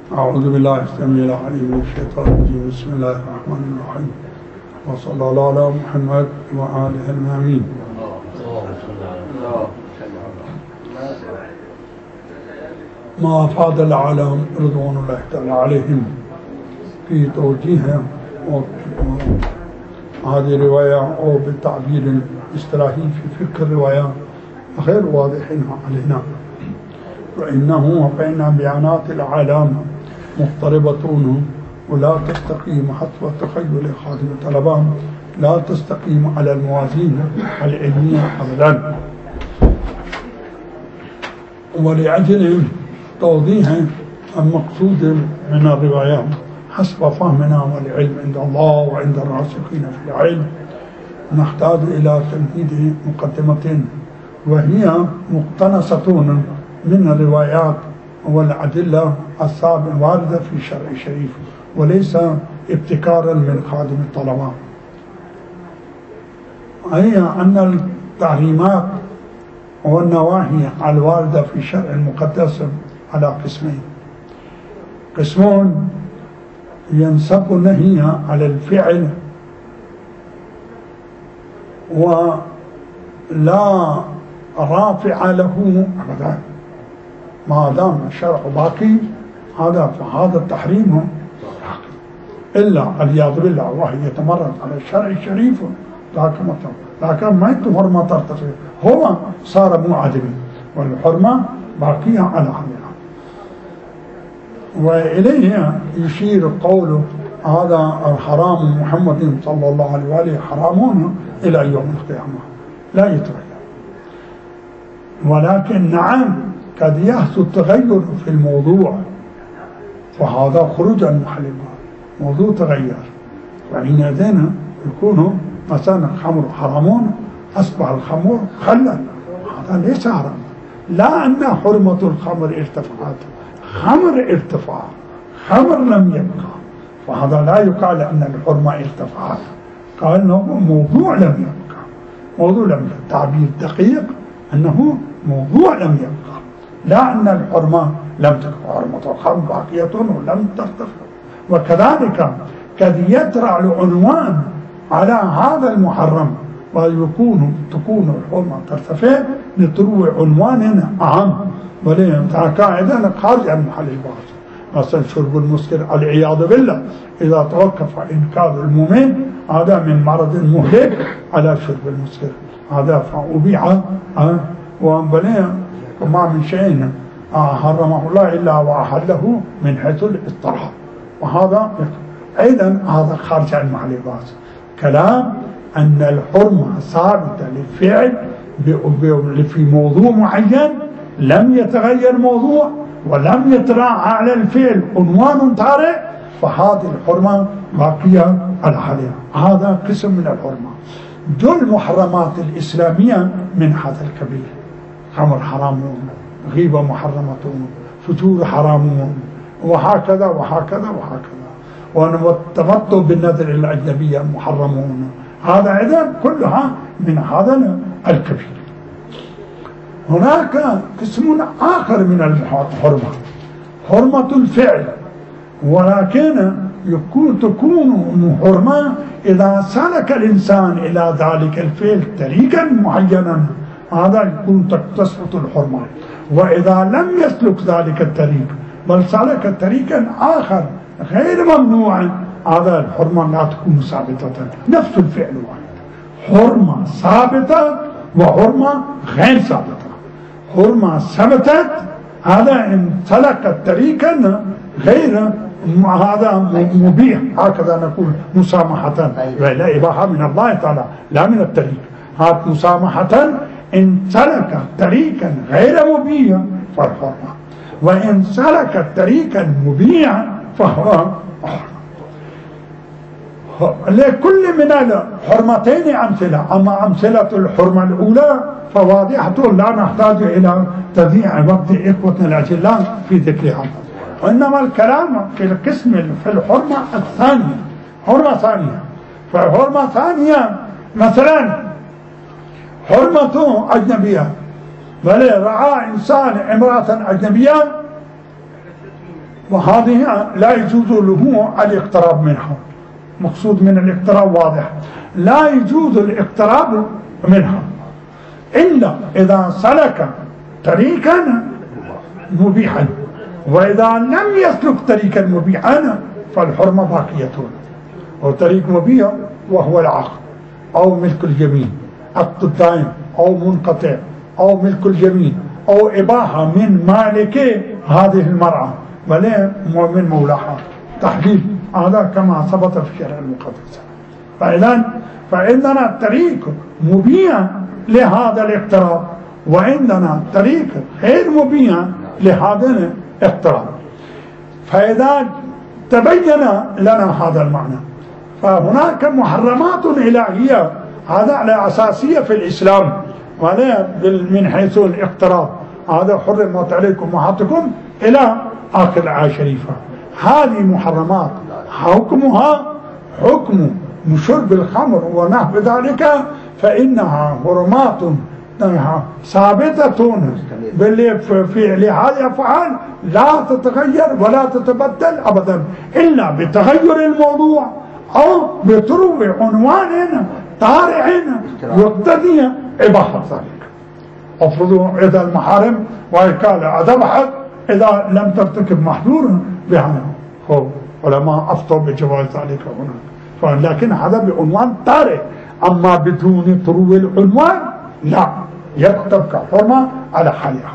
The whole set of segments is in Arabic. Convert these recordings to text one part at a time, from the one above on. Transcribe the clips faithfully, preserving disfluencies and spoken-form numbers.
أعوذ بالله السميع العليم من الشيطان الرجيم. بسم الله الرحمن الرحيم، وصلى الله على محمد وآله المؤمنين. ما أفاد العالم رضوان الله تعالى عليهم في توجيه هذه الرواية أو بالتعبير الاصطلاحي في فقه الرواية غير واضحين علينا، وإنه فإن بيانات العالم مضطربة ولا تستقيم حسب تخيل خادم الطلبة، لا تستقيم على الموازين العلمية أبدا. ولأجل توضيح المقصود من الرواية حسب فهمنا والعلم عند الله وعند الراسخين في العلم، نحتاج إلى تمهيد مقدمة وهي مقتنصة من الروايات والأدلة السابقة الواردة في الشرع الشريف، وليس ابتكارا من خادم الطلبة. أي أن التحريمات والنواهي الواردة في الشرع المقدس على قسمين: قسمون ينصب النهي على الفعل ولا رافع له أبدا ما دام الشرع باقي، هذا فهذا التحريم إلا العياذ بالله وهي يتمرد على الشرع الشريف، لكن ما يتمر ما ترتفع، هو صار معدم والحرمة باقية على حالها. وإليه يشير قوله هذا الحرام محمد صلى الله عليه وآله حرامون إلى يوم القيامة لا يتغير. ولكن نعم قد يحدث التغير في الموضوع، فهذا خروج عن محل موضوع تغير، وحينئذ يكون مثلا الخمر حرامون أصبح الخمر خلا، هذا ليس حرام، لا أن حرمة الخمر ارتفعت، خمر ارتفع، خمر لم يبقى، فهذا لا يقال أن الحرمة ارتفعت، قال أنه موضوع لم يبقى، موضوع لم يبقى، تعبير دقيق أنه موضوع لم يبقى، لا أن الحرمة لم تبقى، حرمة الخمر باقية ولم ترتفع. وكذلك قد يطرأ العنوان على هذا المحرم ويكون تكون الحرمة ترتفع لطلوع عنوان أهم، ولذا قاعدة خارج عن محل البحث. مثلا شرب المسكر العياذ بالله إذا توقف إنكار المؤمن هذا من مرض مهلك على شرب المسكر، هذا فأبيع وبليه وما من شيء حرمه الله إلا وأحله من حيث الاضطراب، وهذا أيضا هذا خارج عن محل البحث. كلام أن الحرمة ثابتة للفعل في موضوع معين لم يتغير الموضوع ولم يطرأ على الفعل عنوان طارئ، فهذه الحرمة باقية على حالها. هذا قسم من الحرمة. دول المحرمات الإسلامية من هذا الكبير: خمر حرام، غيبة محرمة، فجور حرام، وهكذا وهكذا وهكذا، والتمتع بالنذر الأجنبية محرمون، هذا أيضا كلها من هذا الكبير. هناك قسم آخر من الحرمة، حرمة الفعل، ولكن يكون تكون حرمة إذا سلك الإنسان إلى ذلك الفعل طريقا معينا، هذا يكون تسقط الحرمة. وإذا لم يسلك ذلك الطريق بل سلك طريقا آخر غير ممنوع، هذا الحرمة لا تكون ثابتة، نفس الفعل واحد، حرمة ثابتة وحرمة غير ثابتة. حرمة ثبتت هذا إن سلك طريقا غير هذا مبيح، هكذا نقول مسامحة، ولا إباحة من الله تعالى لا من الطريق، هذا مسامحة إن سلك طريقا غير مبيح فالحرمة، وإن سلك طريقا مبيحا فهو لكل من الحرمتين أمثلة. أما أمثلة الحرمة الأولى فواضحة لا نحتاج إلى تضييع وقت إخوتنا الأجلاء في ذكرها، وإنما الكلام في القسم في الحرمة الثانية، حرمة ثانية. فالحرمة ثانية مثلا حرمة أجنبية، بل رعى إنسان امرأة أجنبية وهذه لا يجوز له الاقتراب منها. مقصود من الاقتراب واضح، لا يجوز الاقتراب منها إلا إذا سلك طريقا مبيحا، وإذا لم يسلك طريقا مبيحا فالحرمة باقية. وطريق مبيح وهو العقد أو ملك اليمين، عقد الدائم أو منقطع أو ملك اليمين أو إباحة من مالك هذه المرأة ولا من مولاها، تحديد هذا كما ثبت في الشرع المقدس. فإذا فعندنا طريق مبيح لهذا الاقتراب، وعندنا طريق غير مبيح لهذا الاقتراب. فإذا تبين لنا هذا المعنى، فهناك محرمات إلهية هذا على أساسية في الإسلام، ولا من حيث الاقتراب هذا حرمت عليكم أمهاتكم إلى آخر الآية الشريفة. هذه محرمات حكمها حكم شرب الخمر ونحو ذلك، فإنها حرمات ثابتة في هذه الأفعال لا تتغير ولا تتبدل أبدا إلا بتغير الموضوع أو بطلوع عنوان طارئ يقتضي إباحة ذلك. افرضوا إذا المحارم وقال ذبحت إذا لم ترتكب محظورا بها، هو علماء أفتوا بجواز ذلك هنا، لكن هذا بعنوان طارئ. أما بدون طلوع العنوان لا، يتبقى حرمة على حالها.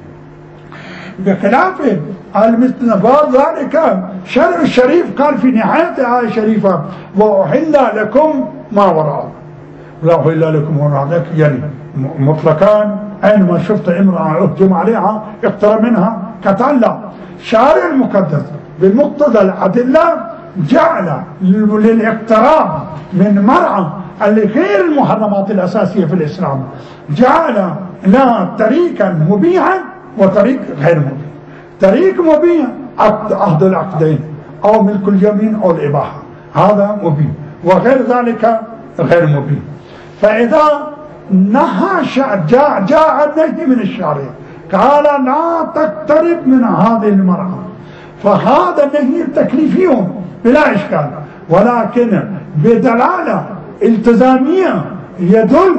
بخلاف المستنباط ذلك شرع الشريف قال في نهاية الآية الشريفة وأحل لكم ما وراء، لا أحل لكم وراء ذلك يعني مطلقان. أينما شفت امرأة اهجم عليها اقترب منها قتلها. شارع المقدس بمقتضى الأدلة جعل للاقتراب من مرأة اللي غير المحرمات الأساسية في الإسلام جعل لها طريقا مبيحا وطريق غير مبيح. طريق مبيح عقد عهد العقدين أو ملك اليمين أو الإباحة، هذا مبيح، وغير ذلك غير مبيح. فإذا نهى جاء جاء النهي من الشارع قال لا تقترب من هذه المرأة، فهذا النهي تكليفي بلا إشكال، ولكن بدلالة التزامية يدل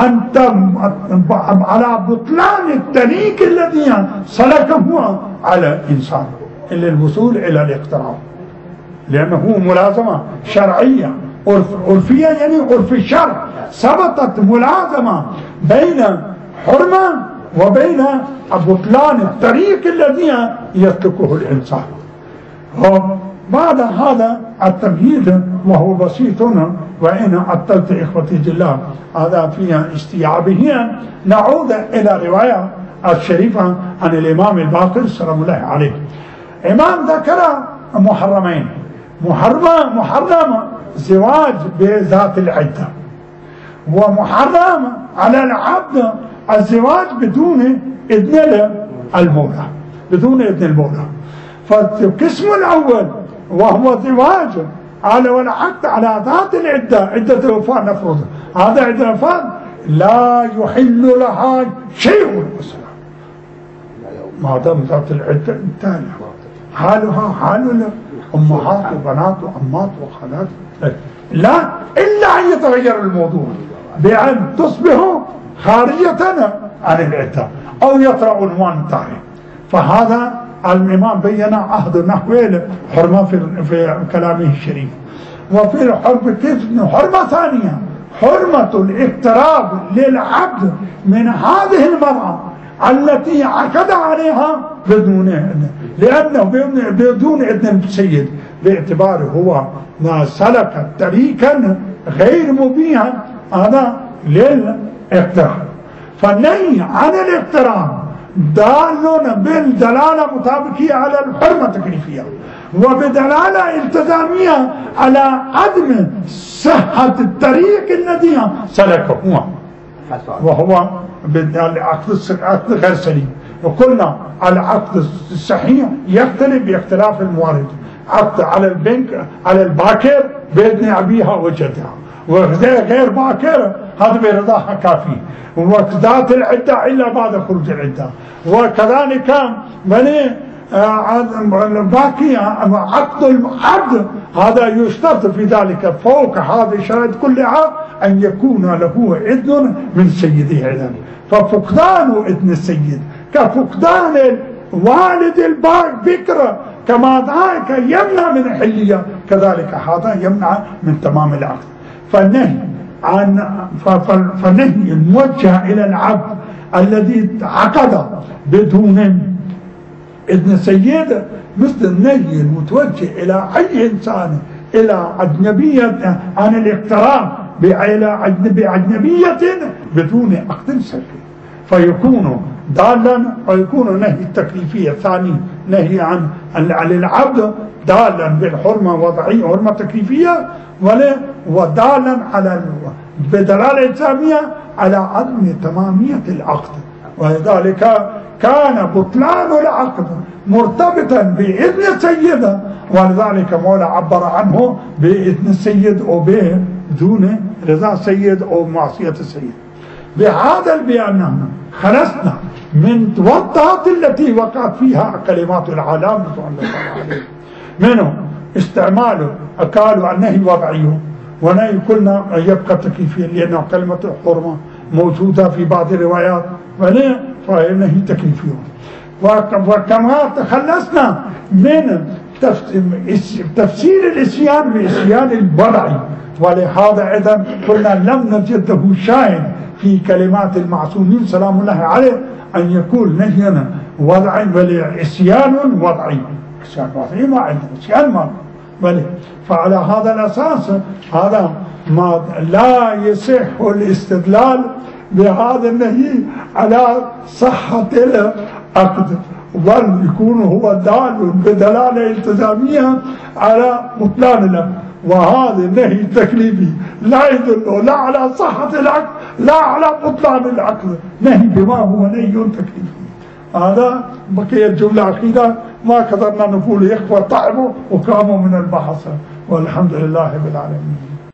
على بطلان الطريق الذي سلكه على الإنسان للوصول إلى الاقتراب، لأنه ملازمة شرعية عرفية، يعني عرف الشرع ثبتت ملازمة بين حرمة وبين بطلان الطريق الذي يسلكه الإنسان. بعد هذا التمهيد وهو بسيط، وإن عطلت إخوتي جلال هذا فيها استيعابه، نعود إلى رواية الشريفة عن الإمام الباقر سلام الله عليه. إمام ذكر محرمين، محرم محرم زواج بذات العدة، ومحرم على العبد الزواج بدون إذن المولى، بدون إذن المولى. فالقسم الأول وهو زواج على والعقد على ذات العدة، عدة الوفاة نفرض هذا عدة الوفاة لا يحل لها شيء أصلا ما دام ذات العدة انتهى حالها حال أمهات وبنات وأمات وخالات، لا إلا أن يتغير الموضوع بأن تصبح خارجة عن العدة أو يطرأ عنوان طارئ. فهذا الإمام بين عهد نحو حرمة في, في كلامه الشريف. وفي الحرب حرمة ثانية حرمة الاقتراب للعبد من هذه المرأة التي عقد عليها بدون إذن، لأنه بدون إذن السيد باعتباره هو ما سلك طريقا غير مبيحا هذا للاقتراب. فالنهي عن الاقتراب دال بالدلالة مطابقية على الحرمة التكليفية، وبدلالة التزامية على عدم صحة الطريق الذي سلكه وهو العقد غير سليم. وقلنا العقد الصحيح يختلف باختلاف الموارد، عقد على البنك على الباكر بإذن أبيها وجدها، وغير باكر هذا برضاها كافي، وذات العدة إلا بعد خروج العدة. وكذلك بني باقي عقد العبد هذا يشترط في ذلك فوق هذه الشرائط كلها أن يكون له إذن من سيده إذن. ففقدان إذن السيد كفقدان والد البكر كما ذلك يمنع من الحلية، كذلك هذا يمنع من تمام العقد. فالنهي عن فالنهي الموجه إلى العبد الذي عقد بدون إذن سيد مثل النهي المتوجه إلى أي إنسان إلى أجنبية عن الاقتراب بأجنبية بدون عقد سري، فيكون دالا ويكون النهي التكليفي الثاني نهي عن عن العبد دالا بالحرمة وضعية حرمة تكليفية ودالا على بدلالة إلزامية على عدم تمامية العقد. ولذلك كان بطلان العقد مرتبطا بإذن السيد، ولذلك مولا عبر عنه بإذن السيد أو بدون رضا السيد أو معصية السيد. بهذا بأننا خلصنا من توضعات التي وقعت فيها كلمات العالم صلى الله عليه منه استعماله قالوا النهي وضعي ونهي كلنا يبقى تكليفيا لأنه كلمة الحرمة موجودة في بعض الروايات فليه فإنه تكليفي. وكما تخلصنا من تفسير الإسيان بإسيان الوضعي، ولهذا إذن قلنا لم نجد له شاهد في كلمات المعصومين سلام الله عليه أن يكون نهينا وضعي بل إسيان وضعي. إسيان وضعي ما عندنا إسيان ما بل فعلى هذا الأساس هذا ما لا يصح الاستدلال بهذا النهي على صحة العقد، بل يكون هو دال بدلالة التزامية على بطلان العقد. وهذا النهي التكليفي لا يدل لا على صحة العقد لا على بطلان العقد، نهي بما هو نهي تكليفي. هذا بقي الجملة أخيرا ما قدرنا نقول يخفى طعمه وقاموا من البحث، والحمد لله رب العالمين.